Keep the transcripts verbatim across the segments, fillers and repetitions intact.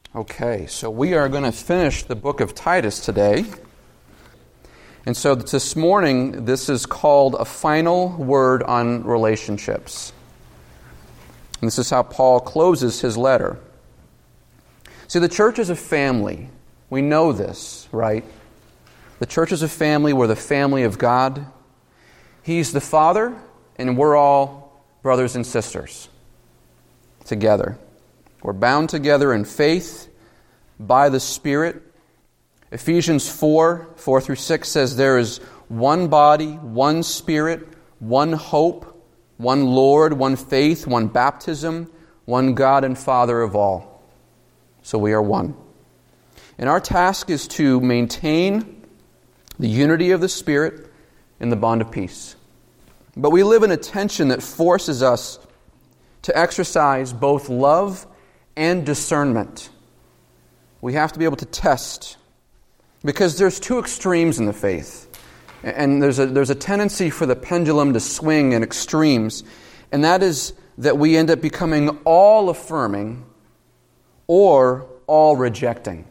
Okay, so we are going to finish the book of Titus today. And so this morning, this is called a final word on relationships. And this is how Paul closes his letter. See, the church is a family. We know this, right? The church is a family. We're the family of God. He's the Father, and we're all brothers and sisters together. We're bound together in faith by the Spirit. Ephesians four, four through six says there is one body, one Spirit, one hope, one Lord, one faith, one baptism, one God and Father of all. So we are one. And our task is to maintain the unity of the Spirit in the bond of peace. But we live in a tension that forces us to exercise both love and discernment. We have to be able to test, because there's two extremes in the faith. And there's a, there's a tendency for the pendulum to swing in extremes. And that is that we end up becoming all affirming or all rejecting.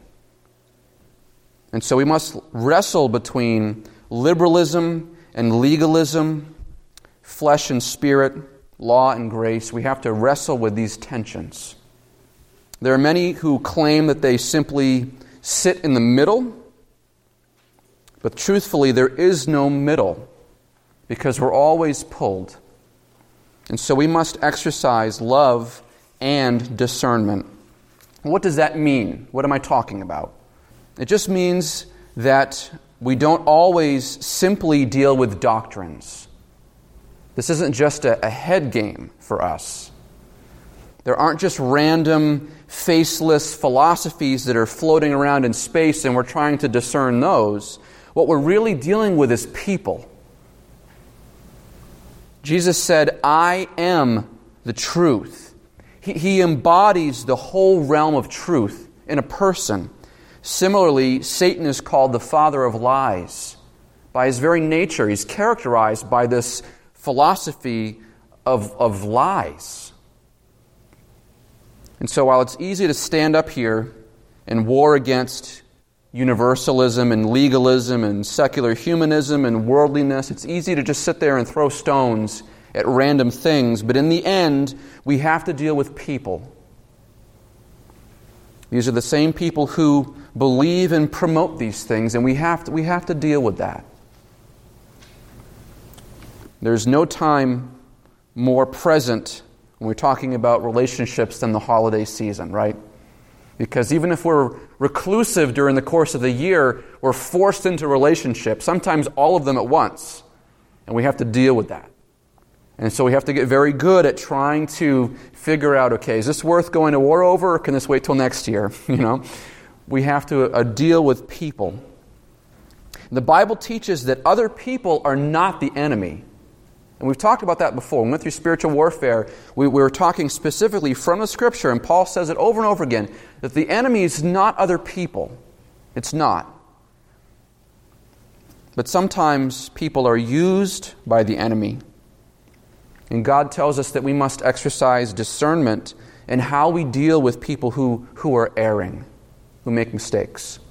And so we must wrestle between liberalism and legalism, flesh and spirit, law and grace. We have to wrestle with these tensions. There are many who claim that they simply sit in the middle, but truthfully, there is no middle, because we're always pulled. And so we must exercise love and discernment. What does that mean? What am I talking about? It just means that we don't always simply deal with doctrines. This isn't just a, a head game for us. There aren't just random, faceless philosophies that are floating around in space and we're trying to discern those. What we're really dealing with is people. Jesus said, I am the truth. He, he embodies the whole realm of truth in a person. Similarly, Satan is called the father of lies. By his very nature, he's characterized by this philosophy of, of lies. And so while it's easy to stand up here and war against universalism and legalism and secular humanism and worldliness, it's easy to just sit there and throw stones at random things. But in the end, we have to deal with people. These are the same people who believe and promote these things, and we have to, we have to deal with that. There's no time more present when we're talking about relationships than the holiday season, right? Because even if we're reclusive during the course of the year, we're forced into relationships, sometimes all of them at once, and we have to deal with that. And so we have to get very good at trying to figure out, okay, is this worth going to war over, or can this wait till next year? You know, we have to uh, deal with people. The Bible teaches that other people are not the enemy. And we've talked about that before. We went through spiritual warfare. We, we were talking specifically from the Scripture, and Paul says it over and over again, that the enemy is not other people. It's not. But sometimes people are used by the enemy. And God tells us that we must exercise discernment in how we deal with people who, who are erring, who make mistakes.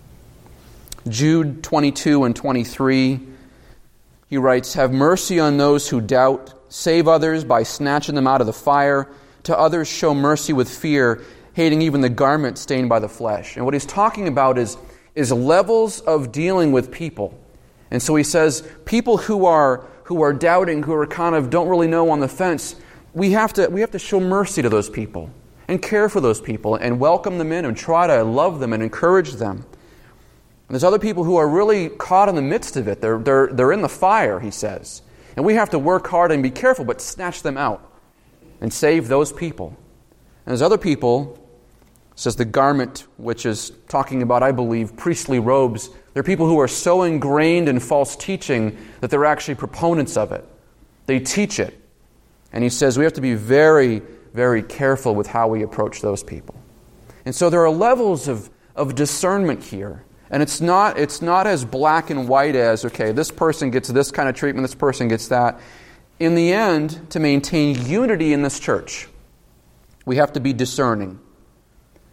Jude twenty-two and twenty-three, he writes, have mercy on those who doubt, save others by snatching them out of the fire, to others show mercy with fear, hating even the garment stained by the flesh. And what he's talking about is, is levels of dealing with people. And so he says, people who are who are doubting, who are kind of don't really know on the fence, we have to we have to show mercy to those people and care for those people and welcome them in and try to love them and encourage them. And there's other people who are really caught in the midst of it. They're, they're, they're in the fire, he says. And we have to work hard and be careful, but snatch them out and save those people. And there's other people, says the garment, which is talking about, I believe, priestly robes. There are people who are so ingrained in false teaching that they're actually proponents of it. They teach it. And he says we have to be very, very careful with how we approach those people. And so there are levels of, of discernment here. And it's not it's not as black and white as, okay, this person gets this kind of treatment, this person gets that. In the end, to maintain unity in this church, we have to be discerning.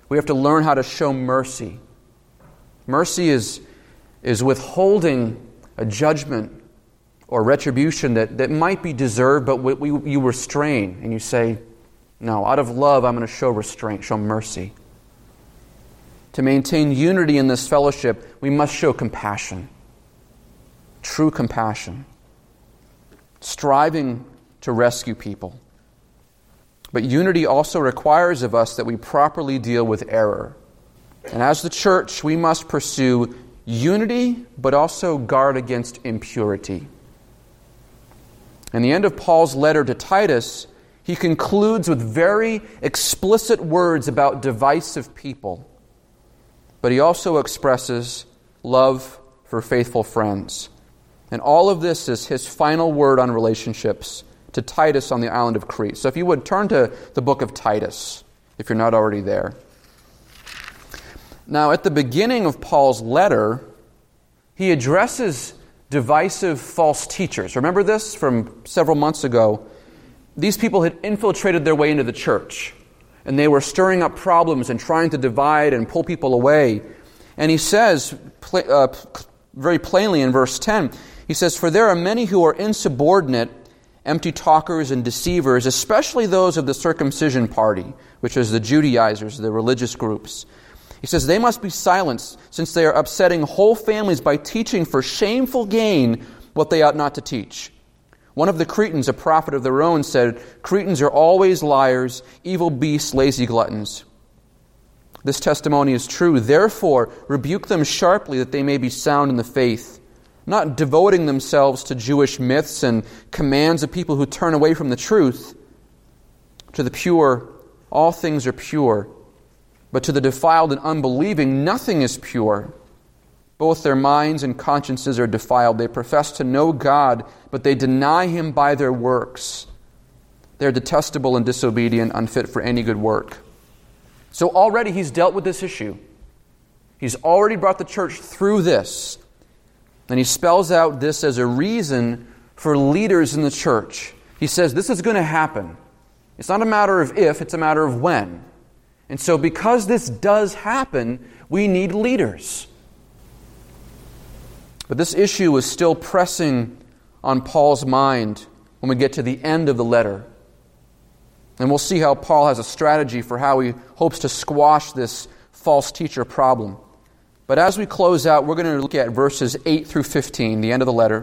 We have to learn how to show mercy. Mercy is, is withholding a judgment or retribution that, that might be deserved, but we, we, you restrain and you say, no, out of love, I'm going to show restraint, show mercy. To maintain unity in this fellowship, we must show compassion, true compassion, striving to rescue people. But unity also requires of us that we properly deal with error. And as the church, we must pursue unity, but also guard against impurity. In the end of Paul's letter to Titus, he concludes with very explicit words about divisive people. But he also expresses love for faithful friends. And all of this is his final word on relationships to Titus on the island of Crete. So if you would turn to the book of Titus, if you're not already there. Now, at the beginning of Paul's letter, he addresses divisive false teachers. Remember this from several months ago? These people had infiltrated their way into the church, and they were stirring up problems and trying to divide and pull people away. And he says uh, very plainly in verse ten, he says, "For there are many who are insubordinate, empty talkers and deceivers, especially those of the circumcision party," which is the Judaizers, the religious groups. He says, "They must be silenced, since they are upsetting whole families by teaching for shameful gain what they ought not to teach." One of the Cretans, a prophet of their own, said, "Cretans are always liars, evil beasts, lazy gluttons." This testimony is true. Therefore, rebuke them sharply that they may be sound in the faith, not devoting themselves to Jewish myths and commands of people who turn away from the truth. To the pure, all things are pure. But to the defiled and unbelieving, nothing is pure. Both their minds and consciences are defiled. They profess to know God, but they deny Him by their works. They are detestable and disobedient, unfit for any good work. So already he's dealt with this issue. He's already brought the church through this. And he spells out this as a reason for leaders in the church. He says this is going to happen. It's not a matter of if, it's a matter of when. And so because this does happen, we need leaders. But this issue is still pressing on Paul's mind when we get to the end of the letter. And we'll see how Paul has a strategy for how he hopes to squash this false teacher problem. But as we close out, we're going to look at verses eight through fifteen, the end of the letter.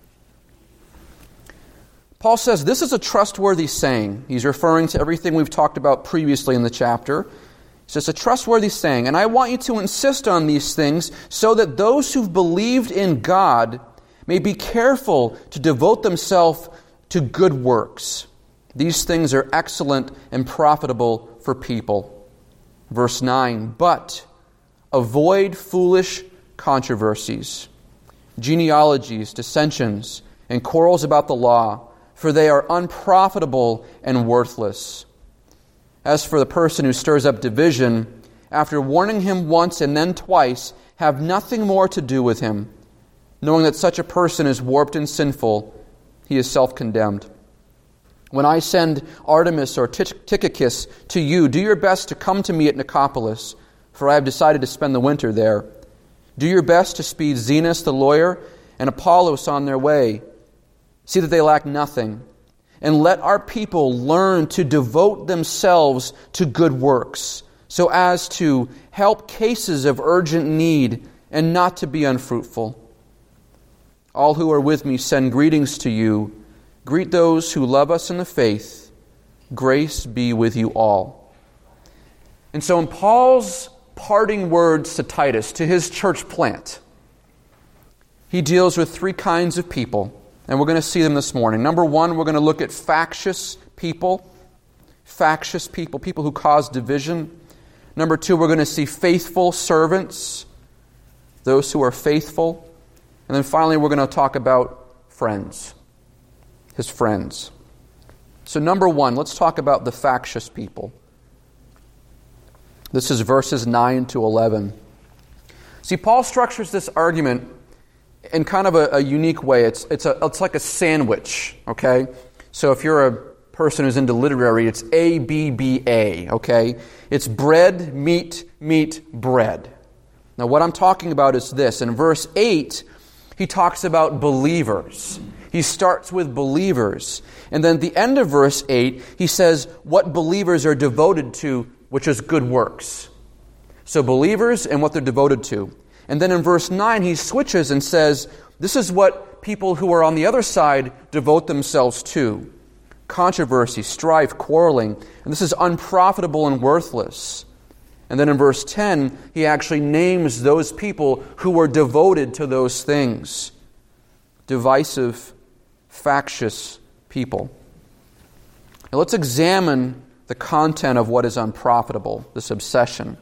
Paul says, "This is a trustworthy saying." He's referring to everything we've talked about previously in the chapter. He says, "A trustworthy saying, and I want you to insist on these things so that those who've believed in God may be careful to devote themselves to good works. These things are excellent and profitable for people." Verse nine, "But avoid foolish controversies, genealogies, dissensions, and quarrels about the law, for they are unprofitable and worthless. As for the person who stirs up division, after warning him once and then twice, have nothing more to do with him. Knowing that such a person is warped and sinful, he is self-condemned. When I send Artemis or Tychicus to you, do your best to come to me at Nicopolis, for I have decided to spend the winter there. Do your best to speed Zenas the lawyer and Apollos on their way. See that they lack nothing. And let our people learn to devote themselves to good works, so as to help cases of urgent need and not to be unfruitful. All who are with me send greetings to you. Greet those who love us in the faith. Grace be with you all." And so in Paul's parting words to Titus, to his church plant, he deals with three kinds of people. And we're going to see them this morning. Number one, we're going to look at factious people. Factious people, people who cause division. Number two, we're going to see faithful servants, those who are faithful. And then finally, we're going to talk about friends, his friends. So number one, let's talk about the factious people. This is verses nine to eleven. See, Paul structures this argument in kind of a, a unique way. It's it's a it's like a sandwich, okay? So if you're a person who's into literary, it's A B B A, okay? It's bread, meat, meat, bread. Now what I'm talking about is this. In verse eight, he talks about believers. He starts with believers. And then at the end of verse eight, he says what believers are devoted to, which is good works. So believers and what they're devoted to. And then in verse nine, he switches and says, this is what people who are on the other side devote themselves to. Controversy, strife, quarreling. And this is unprofitable and worthless. And then in verse ten, he actually names those people who were devoted to those things. Divisive, factious people. Now let's examine the content of what is unprofitable, this obsession.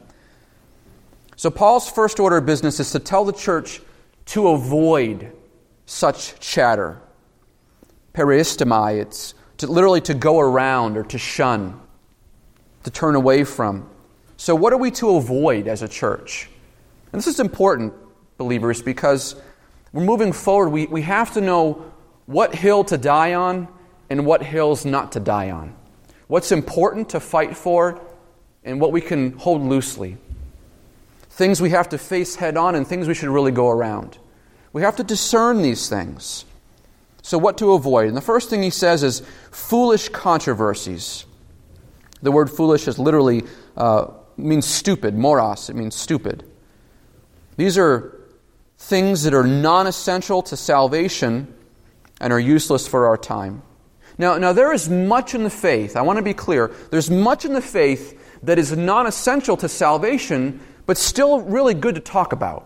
So Paul's first order of business is to tell the church to avoid such chatter. Peristomai, it's to, literally to go around or to shun, to turn away from. So what are we to avoid as a church? And this is important, believers, because we're moving forward. We, we have to know what hill to die on and what hills not to die on. What's important to fight for and what we can hold loosely. Things we have to face head on and things we should really go around. We have to discern these things. So what to avoid? And the first thing he says is foolish controversies. The word foolish is literally uh, means stupid. Moros, it means stupid. These are things that are non-essential to salvation and are useless for our time. Now, now there is much in the faith. I want to be clear. There's much in the faith that is non-essential to salvation, but still really good to talk about.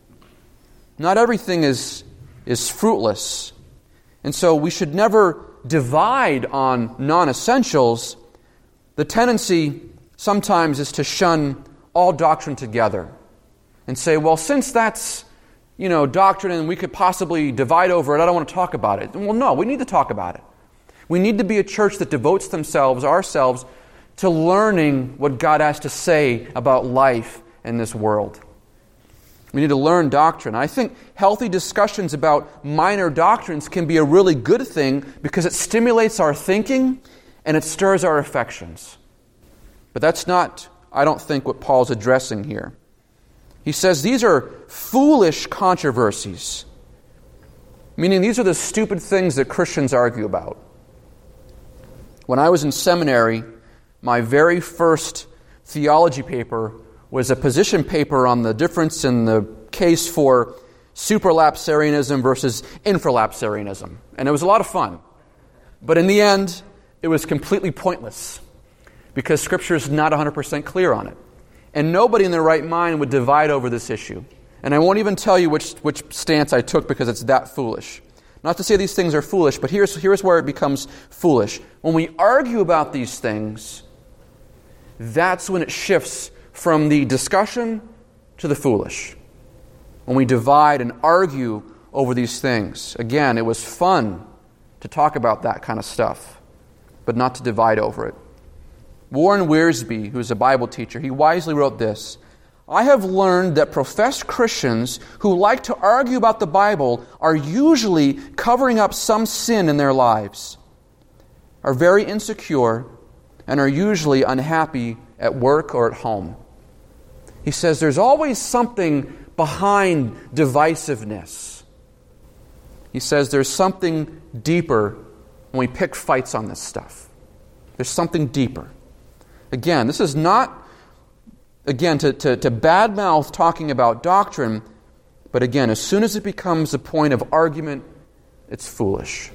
Not everything is, is fruitless. And so we should never divide on non-essentials. The tendency sometimes is to shun all doctrine together and say, well, since that's, you know, doctrine and we could possibly divide over it, I don't want to talk about it. Well, no, we need to talk about it. We need to be a church that devotes themselves, ourselves, to learning what God has to say about life in this world. We need to learn doctrine. I think healthy discussions about minor doctrines can be a really good thing because it stimulates our thinking and it stirs our affections. But that's not, I don't think, what Paul's addressing here. He says these are foolish controversies, meaning these are the stupid things that Christians argue about. When I was in seminary, my very first theology paper was a position paper on the difference in the case for supralapsarianism versus infralapsarianism. And it was a lot of fun. But in the end, it was completely pointless because Scripture is not one hundred percent clear on it. And nobody in their right mind would divide over this issue. And I won't even tell you which, which stance I took because it's that foolish. Not to say these things are foolish, but here's, here's where it becomes foolish. When we argue about these things, that's when it shifts from the discussion to the foolish. When we divide and argue over these things. Again, it was fun to talk about that kind of stuff, but not to divide over it. Warren Wiersbe, who's a Bible teacher, he wisely wrote this: I have learned that professed Christians who like to argue about the Bible are usually covering up some sin in their lives, are very insecure, and are usually unhappy at work or at home. He says there's always something behind divisiveness. He says there's something deeper when we pick fights on this stuff. There's something deeper. Again, this is not, again, to, to, to badmouth talking about doctrine, but again, as soon as it becomes a point of argument, it's foolish.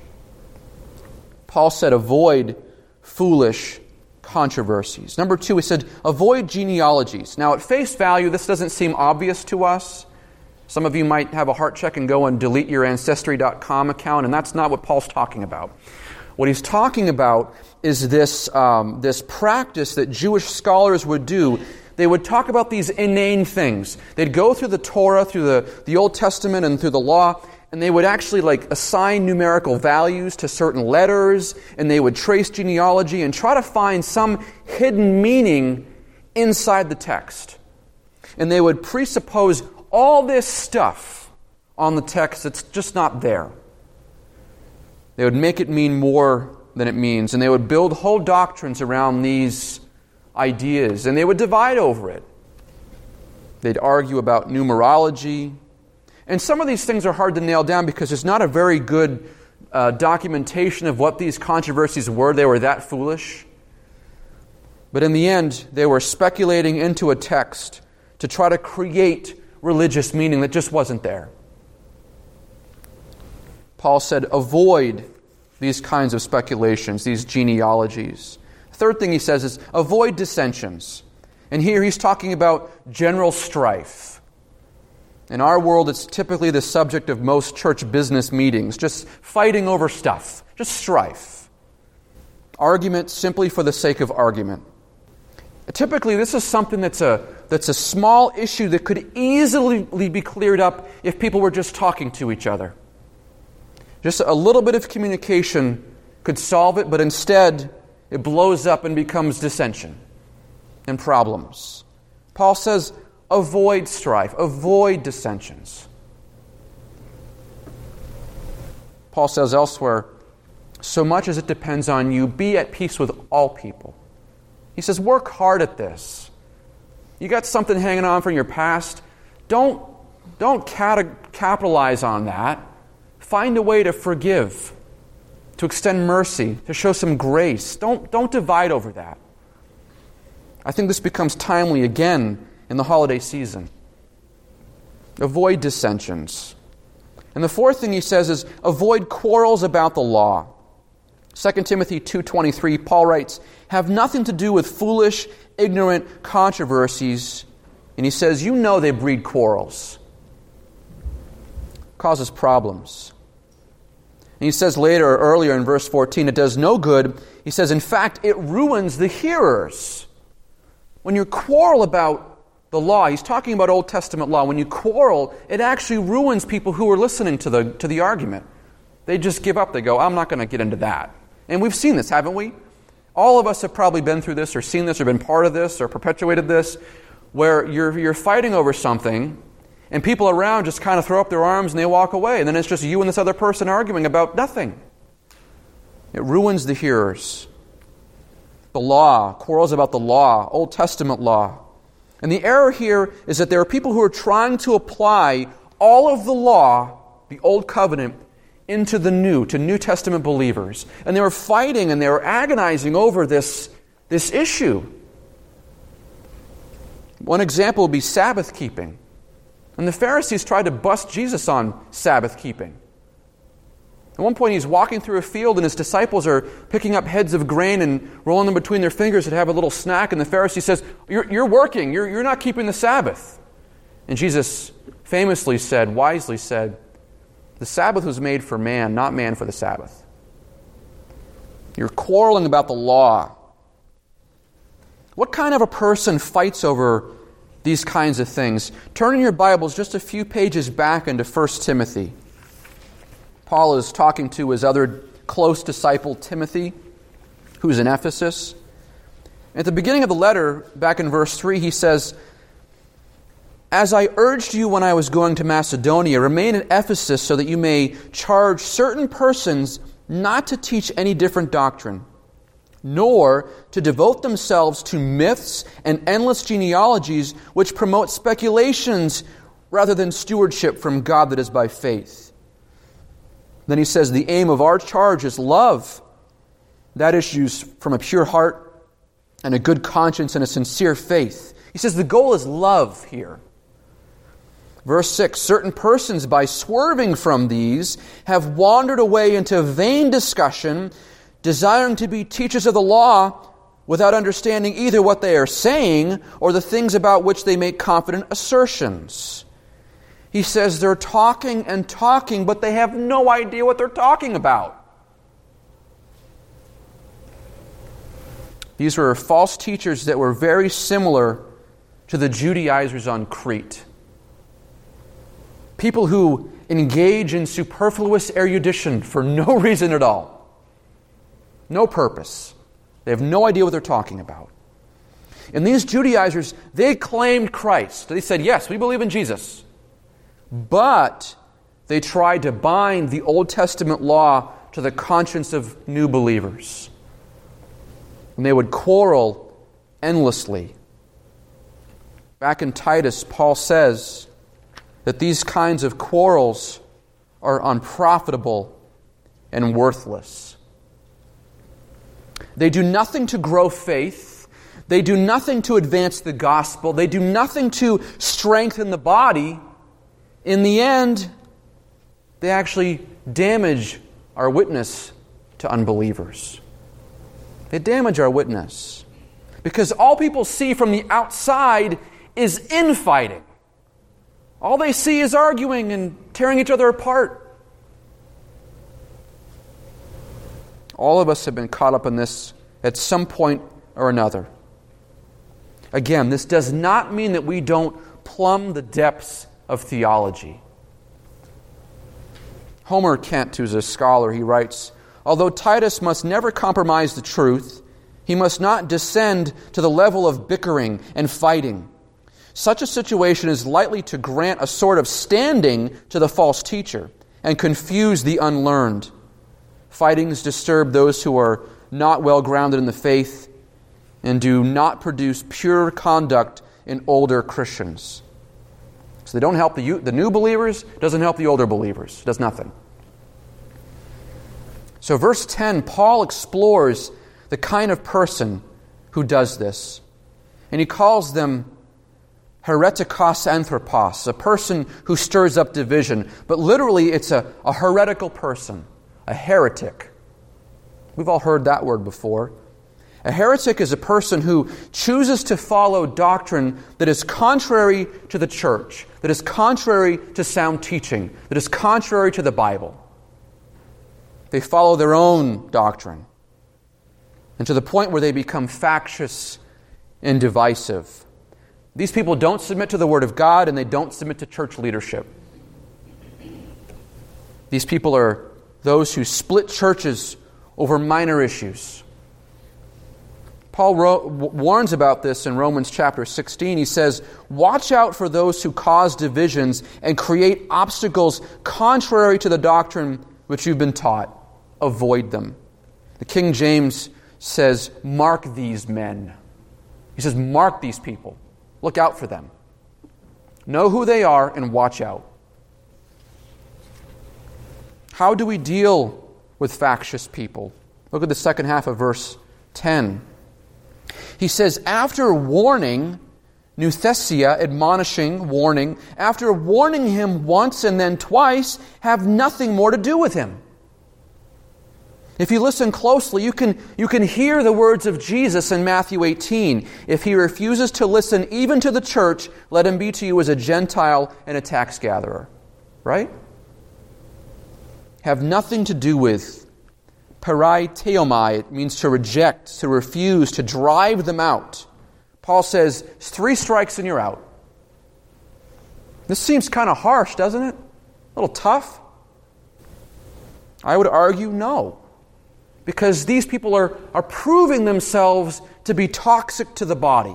Paul said, avoid foolish controversies. Number two, he said, avoid genealogies. Now, at face value, this doesn't seem obvious to us. Some of you might have a heart check and go and delete your Ancestry dot com account, and that's not what Paul's talking about. What he's talking about is this, um, this practice that Jewish scholars would do. They would talk about these inane things. They'd go through the Torah, through the, the Old Testament, and through the law, and they would actually like assign numerical values to certain letters, and they would trace genealogy and try to find some hidden meaning inside the text. And they would presuppose all this stuff on the text that's just not there. They would make it mean more than it means, and they would build whole doctrines around these ideas, and they would divide over it. They'd argue about numerology, and some of these things are hard to nail down because there's not a very good uh, documentation of what these controversies were. They were that foolish. But in the end, they were speculating into a text to try to create religious meaning that just wasn't there. Paul said, avoid these kinds of speculations, these genealogies. Third thing he says is, avoid dissensions. And here he's talking about general strife. In our world, it's typically the subject of most church business meetings, just fighting over stuff, just strife. Argument simply for the sake of argument. Typically, this is something that's a that's a small issue that could easily be cleared up if people were just talking to each other. Just a little bit of communication could solve it, but instead it blows up and becomes dissension and problems. Paul says, avoid strife, avoid dissensions. Paul says elsewhere, so much as it depends on you, be at peace with all people. He says, work hard at this. You got something hanging on from your past, don't, don't cat- capitalize on that. Find a way to forgive, to extend mercy, to show some grace. Don't, don't divide over that. I think this becomes timely again in the holiday season. Avoid dissensions. And the fourth thing he says is avoid quarrels about the law. Second Timothy two twenty-three, Paul writes, have nothing to do with foolish, ignorant controversies. And he says, you know they breed quarrels. Causes problems. And he says later, earlier in verse fourteen, it does no good. He says, in fact, it ruins the hearers. When you quarrel about the law, he's talking about Old Testament law. When you quarrel, it actually ruins people who are listening to the, to the argument. They just give up. They go, I'm not going to get into that. And we've seen this, haven't we? All of us have probably been through this or seen this or been part of this or perpetuated this, where you're you're fighting over something and people around just kind of throw up their arms and they walk away. And then it's just you and this other person arguing about nothing. It ruins the hearers. The law, quarrels about the law, Old Testament law. And the error here is that there are people who are trying to apply all of the law, the Old Covenant, into the New, to New Testament believers. And they were fighting and they were agonizing over this, this issue. One example would be Sabbath keeping. And the Pharisees tried to bust Jesus on Sabbath keeping. At one point he's walking through a field and his disciples are picking up heads of grain and rolling them between their fingers to have a little snack. And the Pharisee says, you're, you're working, you're, you're not keeping the Sabbath. And Jesus famously said, wisely said, the Sabbath was made for man, not man for the Sabbath. You're quarreling about the law. What kind of a person fights over these kinds of things? Turn in your Bibles just a few pages back into First Timothy. Paul is talking to his other close disciple, Timothy, who's in Ephesus. At the beginning of the letter, back in verse three, he says, as I urged you when I was going to Macedonia, remain at Ephesus so that you may charge certain persons not to teach any different doctrine, nor to devote themselves to myths and endless genealogies which promote speculations rather than stewardship from God that is by faith. Then he says, the aim of our charge is love. That issues from a pure heart and a good conscience and a sincere faith. He says the goal is love here. Verse six, certain persons, by swerving from these, have wandered away into vain discussion, desiring to be teachers of the law without understanding either what they are saying or the things about which they make confident assertions. He says they're talking and talking, but they have no idea what they're talking about. These were false teachers that were very similar to the Judaizers on Crete. People who engage in superfluous erudition for no reason at all. No purpose. They have no idea what they're talking about. And these Judaizers, they claimed Christ. They said, yes, we believe in Jesus. But they tried to bind the Old Testament law to the conscience of new believers. And they would quarrel endlessly. Back in Titus, Paul says that these kinds of quarrels are unprofitable and worthless. They do nothing to grow faith. They do nothing to advance the gospel. They do nothing to strengthen the body. In the end, they actually damage our witness to unbelievers. They damage our witness. Because all people see from the outside is infighting. All they see is arguing and tearing each other apart. All of us have been caught up in this at some point or another. Again, this does not mean that we don't plumb the depths of theology. Homer Kent, who's a scholar, he writes, "Although Titus must never compromise the truth, he must not descend to the level of bickering and fighting. Such a situation is likely to grant a sort of standing to the false teacher and confuse the unlearned. Fightings disturb those who are not well grounded in the faith and do not produce pure conduct in older Christians." So they don't help the, the new believers, doesn't help the older believers. It does nothing. So verse ten, Paul explores the kind of person who does this. And he calls them heretikos anthropos, a person who stirs up division. But literally it's a, a heretical person, a heretic. We've all heard that word before. A heretic is a person who chooses to follow doctrine that is contrary to the church, that is contrary to sound teaching, that is contrary to the Bible. They follow their own doctrine, and to the point where they become factious and divisive. These people don't submit to the Word of God, and they don't submit to church leadership. These people are those who split churches over minor issues. Paul wrote, warns about this in Romans chapter sixteen. He says, "Watch out for those who cause divisions and create obstacles contrary to the doctrine which you've been taught. Avoid them." The King James says, "Mark these men." He says, mark these people. Look out for them. Know who they are and watch out. How do we deal with factious people? Look at the second half of verse ten. He says, after warning, nouthesia, admonishing, warning, after warning him once and then twice, have nothing more to do with him. If you listen closely, you can, you can hear the words of Jesus in Matthew eighteen. If he refuses to listen even to the church, let him be to you as a Gentile and a tax gatherer. Right? Have nothing to do with. Paraiteomai, it means to reject, to refuse, to drive them out. Paul says, three strikes and you're out. This seems kind of harsh, doesn't it? A little tough? I would argue no. Because these people are, are proving themselves to be toxic to the body.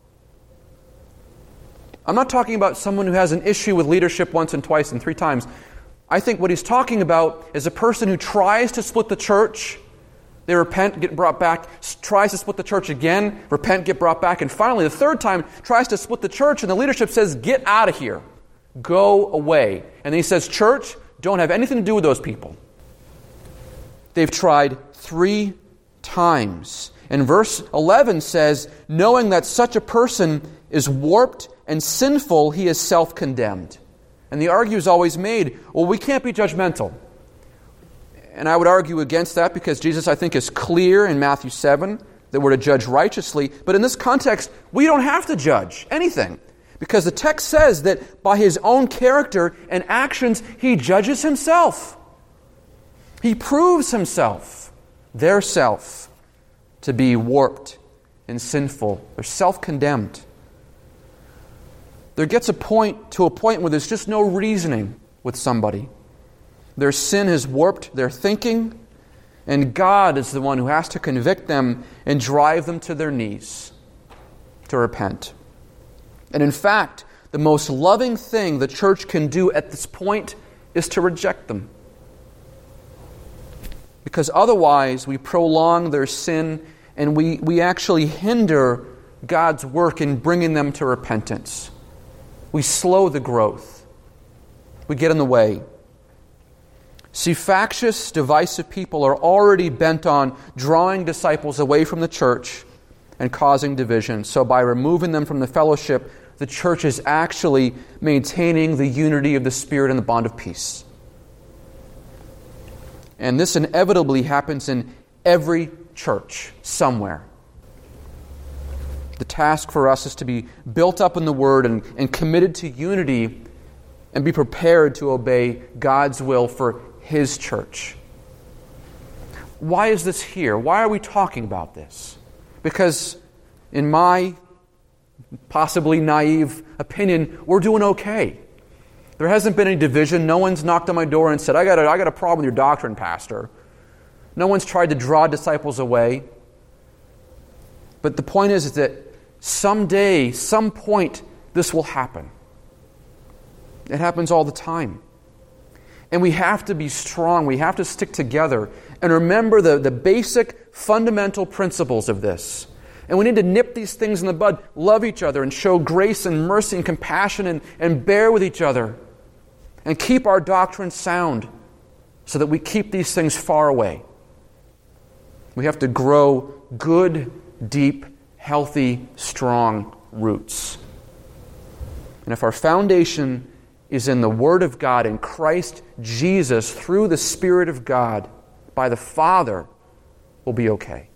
I'm not talking about someone who has an issue with leadership once and twice and three times. I think what he's talking about is a person who tries to split the church, they repent, get brought back, tries to split the church again, repent, get brought back, and finally the third time tries to split the church and the leadership says, get out of here, go away. And then he says, church, don't have anything to do with those people. They've tried three times. And verse eleven says, knowing that such a person is warped and sinful, he is self-condemned. And the argument is always made, well, we can't be judgmental. And I would argue against that because Jesus, I think, is clear in Matthew seven that we're to judge righteously. But in this context, we don't have to judge anything. Because the text says that by his own character and actions, he judges himself. He proves himself, their self, to be warped and sinful. They're self-condemned. There gets a point to a point where there's just no reasoning with somebody. Their sin has warped their thinking, and God is the one who has to convict them and drive them to their knees to repent. And in fact, the most loving thing the church can do at this point is to reject them. because otherwise we prolong their sin and we, we actually hinder God's work in bringing them to repentance. We slow the growth. We get in the way. See, factious, divisive people are already bent on drawing disciples away from the church and causing division. So by removing them from the fellowship, the church is actually maintaining the unity of the Spirit and the bond of peace. And this inevitably happens in every church, somewhere. The task for us is to be built up in the Word and, and committed to unity and be prepared to obey God's will for His church. Why is this here? Why are we talking about this? Because in my possibly naive opinion, we're doing okay. There hasn't been any division. No one's knocked on my door and said, I got a, I got a problem with your doctrine, Pastor. No one's tried to draw disciples away. But the point is, is that someday, some point, this will happen. It happens all the time. And we have to be strong. We have to stick together and remember the, the basic fundamental principles of this. And we need to nip these things in the bud, love each other and show grace and mercy and compassion and, and bear with each other and keep our doctrine sound so that we keep these things far away. We have to grow good, deep, healthy, strong roots. And if our foundation is in the Word of God, in Christ Jesus, through the Spirit of God, by the Father, we'll be okay.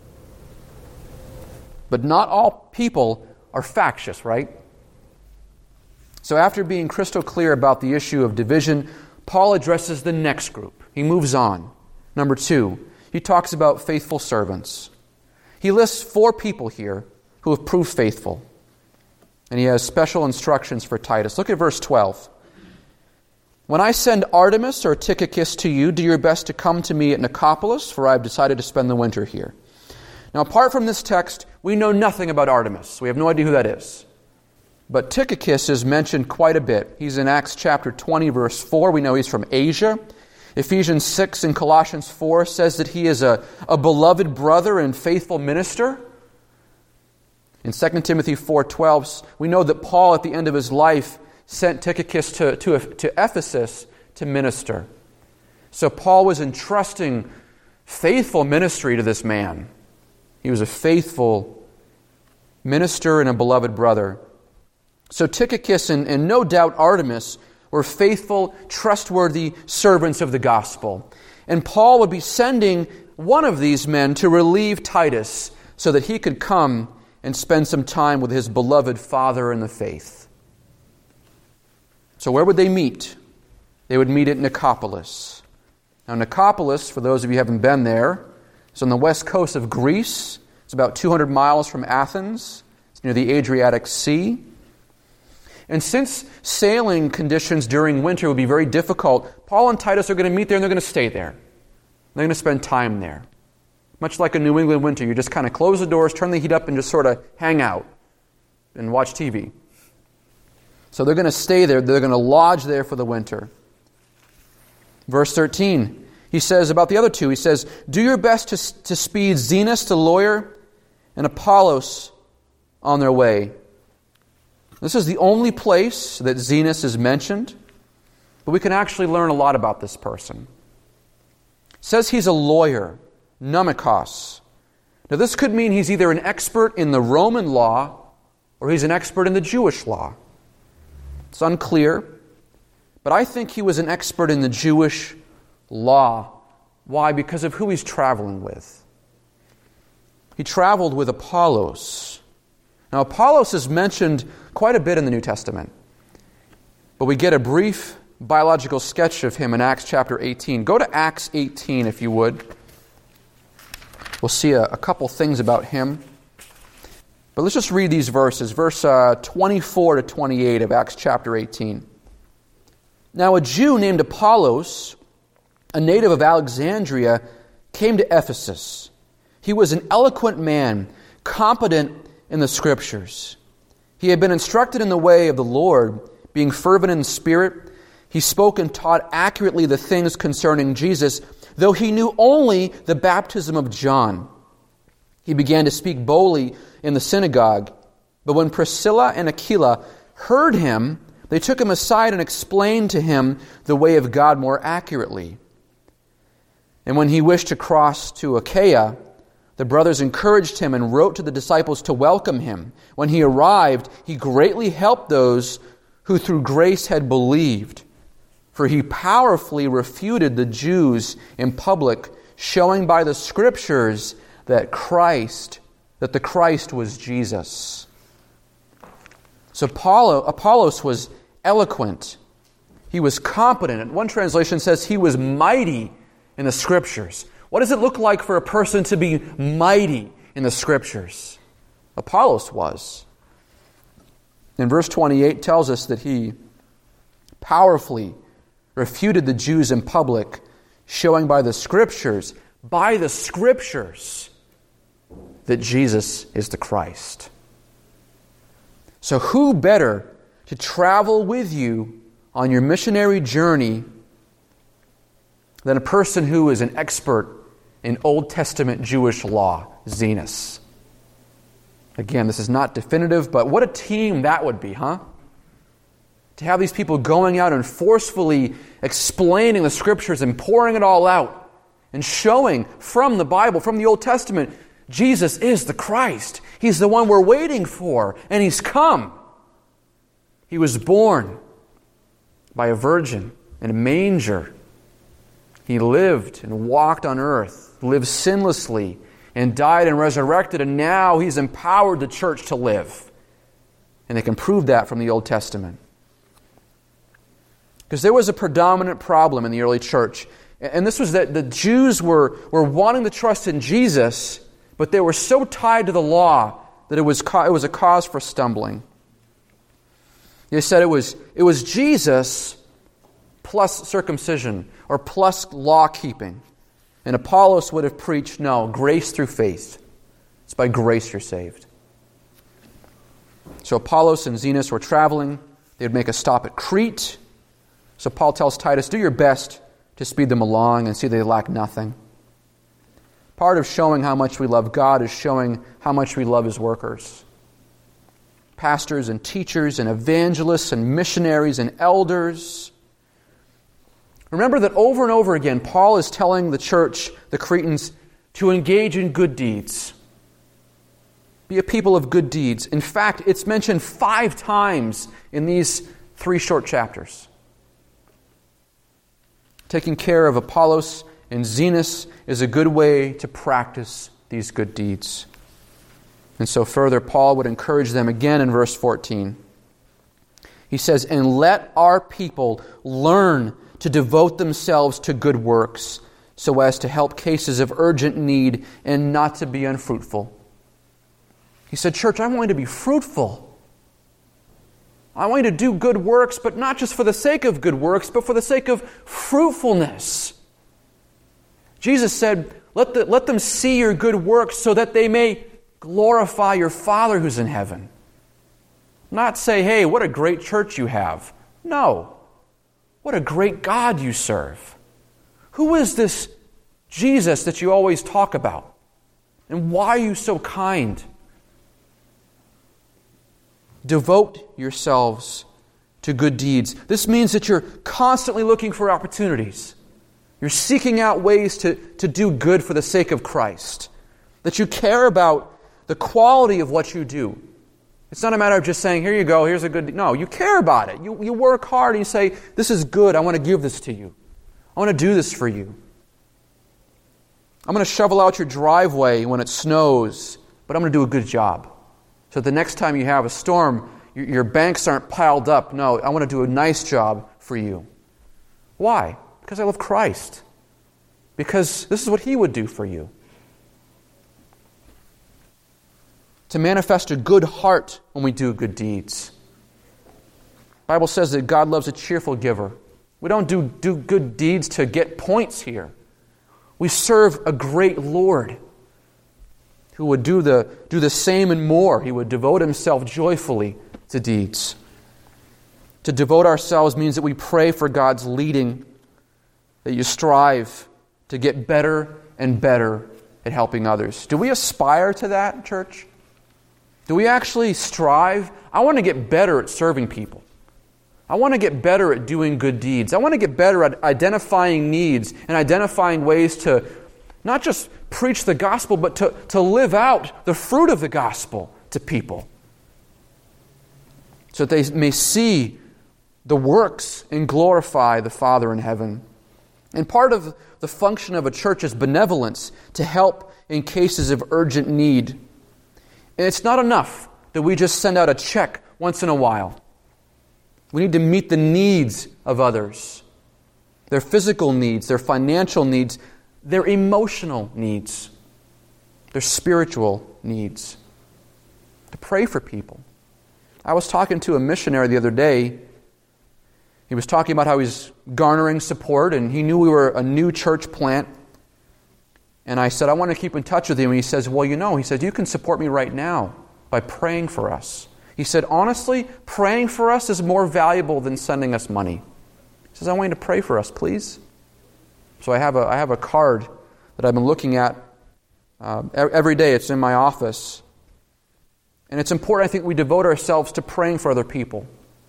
But not all people are factious, right? So after being crystal clear about the issue of division, Paul addresses the next group. He moves on. Number two, he talks about faithful servants. He lists four people here who have proved faithful. And he has special instructions for Titus. Look at verse twelve. When I send Artemas or Tychicus to you, do your best to come to me at Nicopolis, for I have decided to spend the winter here. Now, apart from this text, we know nothing about Artemas. We have no idea who that is. But Tychicus is mentioned quite a bit. He's in Acts chapter twenty, verse four. We know he's from Asia. Ephesians six and Colossians four says that he is a, a beloved brother and faithful minister. In Second Timothy four twelve, we know that Paul, at the end of his life, sent Tychicus to, to, to Ephesus to minister. So Paul was entrusting faithful ministry to this man. He was a faithful minister and a beloved brother. So Tychicus and, and no doubt Artemas were faithful, trustworthy servants of the gospel. And Paul would be sending one of these men to relieve Titus so that he could come and spend some time with his beloved father in the faith. So where would they meet? They would meet at Nicopolis. Now Nicopolis, for those of you who haven't been there, is on the west coast of Greece. It's about two hundred miles from Athens. It's near the Adriatic Sea. And since sailing conditions during winter would be very difficult, Paul and Titus are going to meet there and they're going to stay there. They're going to spend time there. Much like a New England winter, you just kind of close the doors, turn the heat up, and just sort of hang out and watch T V. So they're going to stay there. They're going to lodge there for the winter. Verse thirteen, he says about the other two, he says, do your best to, to speed Zenas the lawyer and Apollos on their way. This is the only place that Zenas is mentioned, but we can actually learn a lot about this person. It says he's a lawyer, nomikos. Now this could mean he's either an expert in the Roman law or he's an expert in the Jewish law. It's unclear, but I think he was an expert in the Jewish law. Why? Because of who he's traveling with. He traveled with Apollos. Now Apollos is mentioned quite a bit in the New Testament, but we get a brief biological sketch of him in Acts chapter eighteen. Go to Acts eighteen if you would. We'll see a, a couple things about him. But let's just read these verses, verse uh, twenty-four to twenty-eight of Acts chapter eighteen. Now a Jew named Apollos, a native of Alexandria, came to Ephesus. He was an eloquent man, competent in the Scriptures. He had been instructed in the way of the Lord, being fervent in spirit. He spoke and taught accurately the things concerning Jesus, though he knew only the baptism of John. He began to speak boldly in the synagogue. But when Priscilla and Aquila heard him, they took him aside and explained to him the way of God more accurately. And when he wished to cross to Achaia, the brothers encouraged him and wrote to the disciples to welcome him. When he arrived, he greatly helped those who through grace had believed, for he powerfully refuted the Jews in public, showing by the Scriptures that Christ, that the Christ was Jesus. So Apollo, Apollos was eloquent. He was competent. And one translation says he was mighty in the Scriptures. What does it look like for a person to be mighty in the Scriptures? Apollos was. And verse twenty-eight tells us that he powerfully refuted the Jews in public, showing by the Scriptures, by the Scriptures, that Jesus is the Christ. So who better to travel with you on your missionary journey than a person who is an expert in Old Testament Jewish law, Zenos? Again, this is not definitive, but what a team that would be, huh? To have these people going out and forcefully explaining the Scriptures and pouring it all out and showing from the Bible, from the Old Testament, Jesus is the Christ. He's the one we're waiting for, and He's come. He was born by a virgin in a manger. He lived and walked on earth, lived sinlessly, and died and resurrected, and now He's empowered the church to live. And they can prove that from the Old Testament. Because there was a predominant problem in the early church, and this was that the Jews were, were wanting to trust in Jesus, but they were so tied to the law that it was, it was a cause for stumbling. They said it was, it was Jesus plus circumcision, or plus law-keeping. And Apollos would have preached, no, grace through faith. It's by grace you're saved. So Apollos and Zenos were traveling. They would make a stop at Crete. So Paul tells Titus, do your best to speed them along and see they lack nothing. Part of showing how much we love God is showing how much we love His workers. Pastors and teachers and evangelists and missionaries and elders. Remember that over and over again, Paul is telling the church, the Cretans, to engage in good deeds. Be a people of good deeds. In fact, it's mentioned five times in these three short chapters. Taking care of Apollos and Zenos is a good way to practice these good deeds. And so further, Paul would encourage them again in verse fourteen. He says, and let our people learn to devote themselves to good works, so as to help cases of urgent need and not to be unfruitful. He said, church, I want you to be fruitful. I want you to do good works, but not just for the sake of good works, but for the sake of fruitfulness. Jesus said, let, the, let them see your good works so that they may glorify your Father who's in heaven. Not say, hey, what a great church you have. No. What a great God you serve. Who is this Jesus that you always talk about? And why are you so kind? Devote yourselves to good deeds. This means that you're constantly looking for opportunities. You're seeking out ways to, to do good for the sake of Christ. That you care about the quality of what you do. It's not a matter of just saying, here you go, here's a good... No, you care about it. You, you work hard and you say, this is good, I want to give this to you. I want to do this for you. I'm going to shovel out your driveway when it snows, but I'm going to do a good job. So the next time you have a storm, your, your banks aren't piled up. No, I want to do a nice job for you. Why? Because I love Christ. Because this is what He would do for you. To manifest a good heart when we do good deeds. The Bible says that God loves a cheerful giver. We don't do, do good deeds to get points here. We serve a great Lord who would do the, do the same and more. He would devote Himself joyfully to deeds. To devote ourselves means that we pray for God's leading, that you strive to get better and better at helping others. Do we aspire to that, church? Do we actually strive? I want to get better at serving people. I want to get better at doing good deeds. I want to get better at identifying needs and identifying ways to not just preach the gospel, but to, to live out the fruit of the gospel to people, so that they may see the works and glorify the Father in heaven. And part of the function of a church is benevolence, to help in cases of urgent need. And it's not enough that we just send out a check once in a while. We need to meet the needs of others, their physical needs, their financial needs, their emotional needs, their spiritual needs. To pray for people. I was talking to a missionary the other day. He was talking about how he's garnering support, and he knew we were a new church plant. And I said, I want to keep in touch with you. And he says, well, you know, he said, you can support me right now by praying for us. He said, honestly, praying for us is more valuable than sending us money. He says, I want you to pray for us, please. So I have a I have a card that I've been looking at uh, every day. It's in my office. And it's important, I think, we devote ourselves to praying for other people.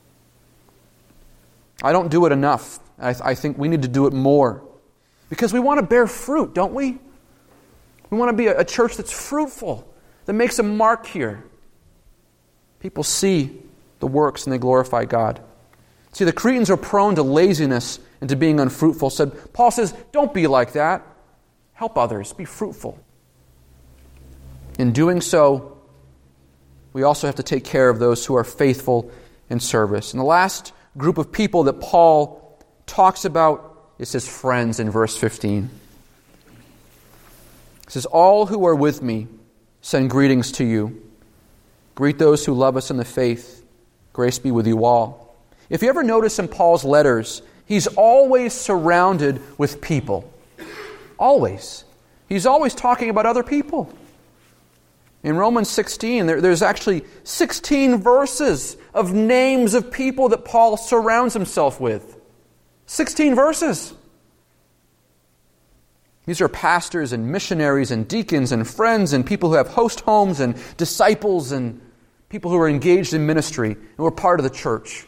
I don't do it enough. I, th- I think we need to do it more. Because we want to bear fruit, don't we? We want to be a, a church that's fruitful, that makes a mark here. People see the works and they glorify God. See, the Cretans are prone to laziness and to being unfruitful. So Paul says, don't be like that. Help others. Be fruitful. In doing so, we also have to take care of those who are faithful in service. And the last group of people that Paul talks about is his friends in verse fifteen. He says, all who are with me send greetings to you. Greet those who love us in the faith. Grace be with you all. If you ever notice in Paul's letters, he's always surrounded with people. Always. He's always talking about other people. In Romans sixteen, there, there's actually sixteen verses of names of people that Paul surrounds himself with. sixteen verses. These are pastors and missionaries and deacons and friends and people who have host homes and disciples and people who are engaged in ministry and were part of the church.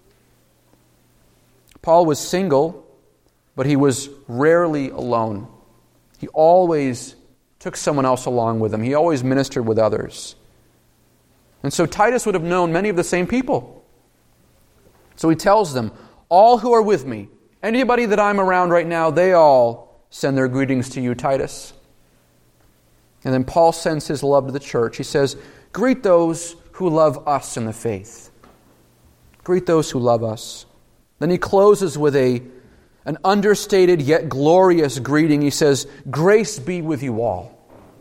Paul was single, but he was rarely alone. He always took someone else along with him. He always ministered with others. And so Titus would have known many of the same people. So he tells them, all who are with me, anybody that I'm around right now, they all send their greetings to you, Titus. And then Paul sends his love to the church. He says, greet those who love us in the faith. Greet those who love us. Then he closes with a an understated yet glorious greeting. He says, grace be with you all.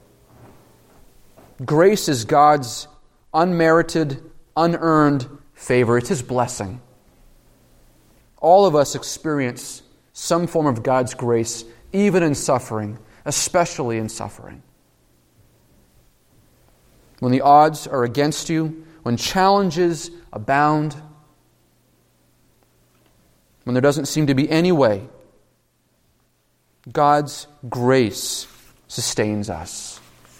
Grace is God's unmerited, unearned favor. It's His blessing. All of us experience some form of God's grace, even in suffering, especially in suffering. When the odds are against you, when challenges abound, when there doesn't seem to be any way, God's grace sustains us.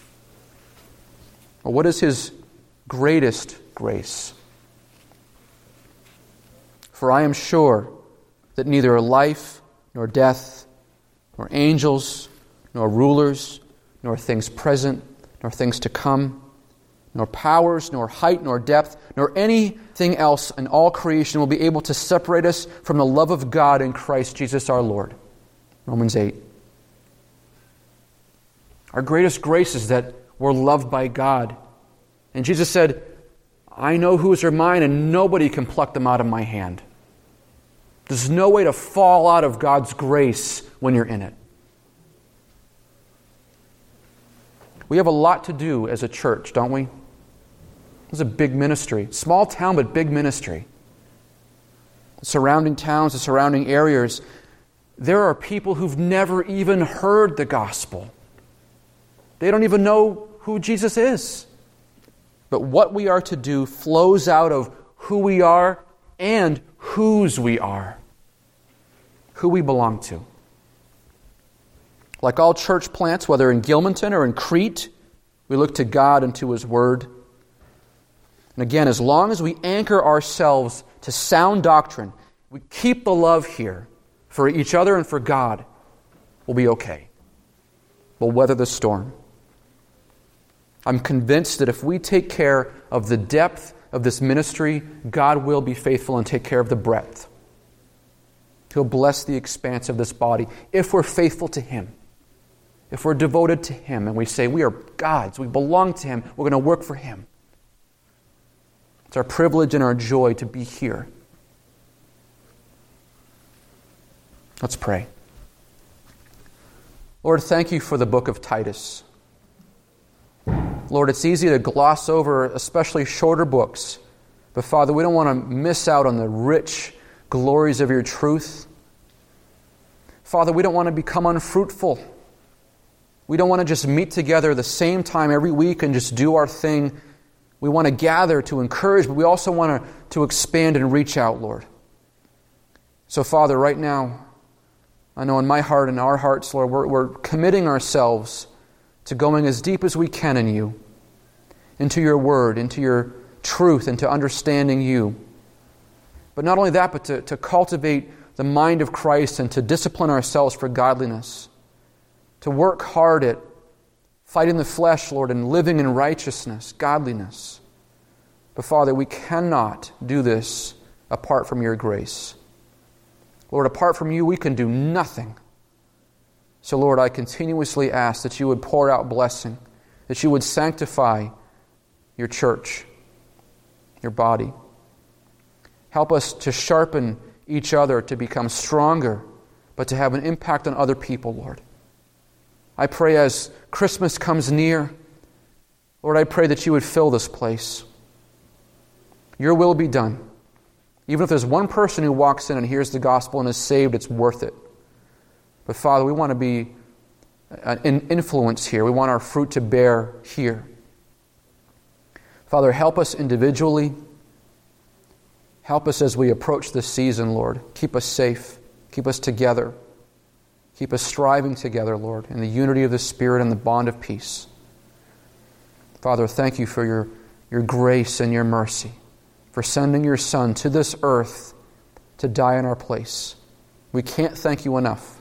Well, what is His greatest grace? For I am sure that neither life, nor death, nor angels, nor rulers, nor things present, nor things to come, nor powers, nor height, nor depth, nor anything else in all creation will be able to separate us from the love of God in Christ Jesus our Lord. Romans eight. Our greatest grace is that we're loved by God. And Jesus said, I know whose are mine, and nobody can pluck them out of my hand. There's no way to fall out of God's grace when you're in it. We have a lot to do as a church, don't we? It's a big ministry. Small town, but big ministry. The surrounding towns, the surrounding areas, there are people who've never even heard the gospel. They don't even know who Jesus is. But what we are to do flows out of who we are and whose we are. Who we belong to. Like all church plants, whether in Gilmanton or in Crete, we look to God and to His Word. And again, as long as we anchor ourselves to sound doctrine, we keep the love here for each other and for God, we'll be okay. We'll weather the storm. I'm convinced that if we take care of the depth of this ministry, God will be faithful and take care of the breadth. He'll bless the expanse of this body if we're faithful to Him. If we're devoted to Him and we say we are God's, we belong to Him, we're going to work for Him. It's our privilege and our joy to be here. Let's pray. Lord, thank You for the book of Titus. Lord, it's easy to gloss over especially shorter books. But Father, we don't want to miss out on the rich glories of Your truth. Father, we don't want to become unfruitful. We don't want to just meet together the same time every week and just do our thing. We want to gather to encourage, but we also want to, to expand and reach out, Lord. So Father, right now, I know in my heart and our hearts, Lord, we're, we're committing ourselves to going as deep as we can in You, into Your Word, into Your truth, into understanding You. But not only that, but to, to cultivate the mind of Christ and to discipline ourselves for godliness, to work hard at fighting the flesh, Lord, and living in righteousness, godliness. But Father, we cannot do this apart from Your grace. Lord, apart from You, we can do nothing. So, Lord, I continuously ask that You would pour out blessing, that You would sanctify Your church, Your body. Help us to sharpen each other to become stronger, but to have an impact on other people, Lord. I pray as Christmas comes near, Lord, I pray that You would fill this place. Your will be done. Even if there's one person who walks in and hears the gospel and is saved, it's worth it. But Father, we want to be an influence here. We want our fruit to bear here. Father, help us individually. Help us as we approach this season, Lord. Keep us safe. Keep us together. Keep us striving together, Lord, in the unity of the Spirit and the bond of peace. Father, thank You for Your, your grace and Your mercy, for sending Your Son to this earth to die in our place. We can't thank You enough.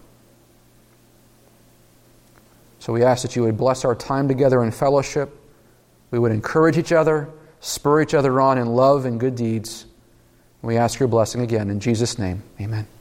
So we ask that You would bless our time together in fellowship. We would encourage each other, spur each other on in love and good deeds. We ask Your blessing again. In Jesus' name, amen.